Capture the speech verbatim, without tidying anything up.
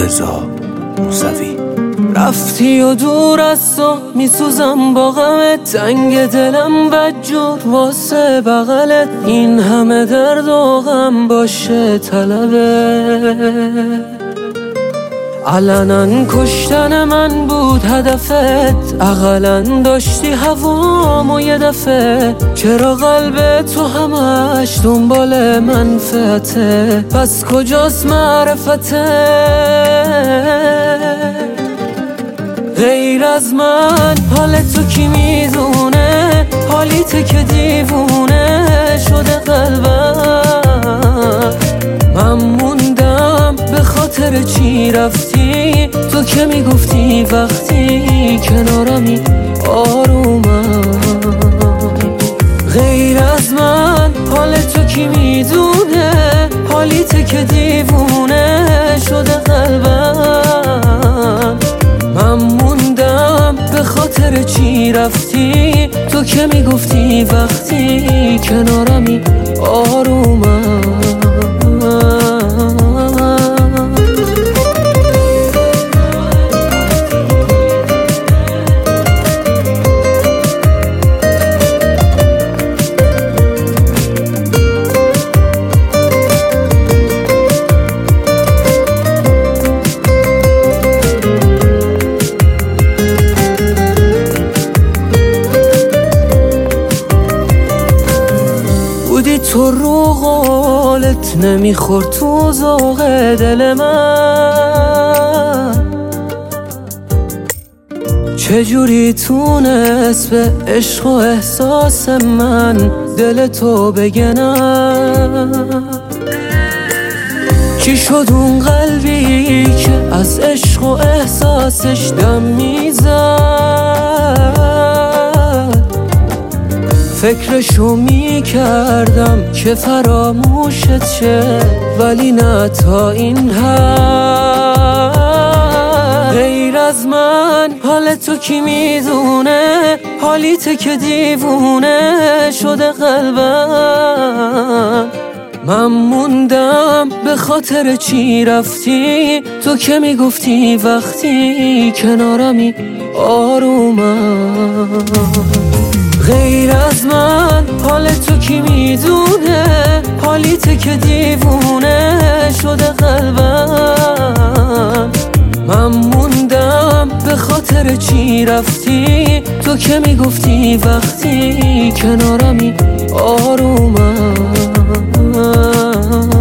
رضا موسوی. رفتی و دور از تو میسوزم با غمت، تنگ دلم بدجور واسه بغلت، این همه درد و غم باشه طلبه. علنا کشتن من بود هدفت، اقلا داشتی هوامو یه دفعه، چرا قلب تو همش دنبال منفعته؟ پس کجاست معرفته؟ غیر از من حال تو کی میدونه؟ حالیته که دیوونه شده قلبم. من موندم به خاطر چی رفتی؟ تو که میگفتی وقتی کنارمی آرومم. غیر از من حال تو کی میدونه؟ حالیته که دیوونه شده قلبم. من موندم به خاطر چی رفتی؟ تو که میگفتی وقتی کنارمی آرومم. تو رو قولت نمیخورد تو ذوق دل من، چجوری تونست به عشق و احساس من دل تو بگنم؟ چی شد اون قلبی که از عشق و احساسش دم میزد؟ فکرشو میکردم که فراموشت شه، ولی نه تا این حد. غیر از من حال تو کی میدونه؟ حالیته که دیوونه شده قلبم. من موندم به خاطر چی رفتی؟ تو که میگفتی وقتی کنارمی آرومم. غیر از من حال تو کی میدونه؟ حالیته که دیوونه شده قلبم. من موندم به خاطر چی رفتی؟ تو که میگفتی وقتی کنارمی آرومم.